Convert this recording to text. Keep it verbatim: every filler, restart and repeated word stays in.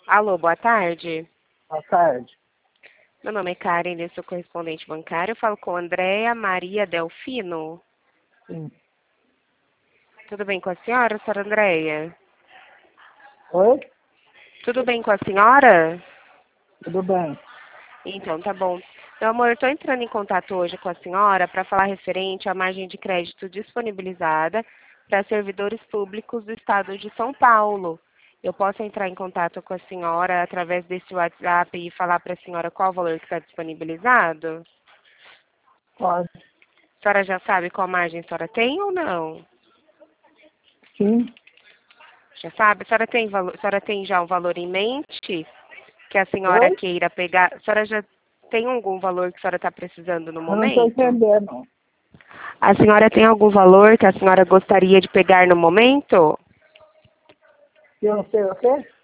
Alô, boa tarde. Boa tarde. Meu nome é Karen, eu sou correspondente bancário. Eu falo com Andréa Maria Delfino. Sim. Tudo bem com a senhora, senhora Andréia? Oi? Tudo bem com a senhora? Tudo bem. Então, tá bom. Meu amor, eu estou entrando em contato hoje com a senhora para falar referente à margem de crédito disponibilizada para servidores públicos do estado de São Paulo. Eu posso entrar em contato com a senhora através desse WhatsApp e falar para a senhora qual o valor que está disponibilizado? Pode. A senhora já sabe qual margem a senhora tem ou não? Sim. Já sabe? A senhora tem, valo- a senhora tem já um valor em mente que a senhora Oi? queira pegar? A senhora já tem algum valor que a senhora está precisando no Eu não estou momento? entendendo. A senhora tem algum valor que a senhora gostaria de pegar no momento? Eu não sei o quê?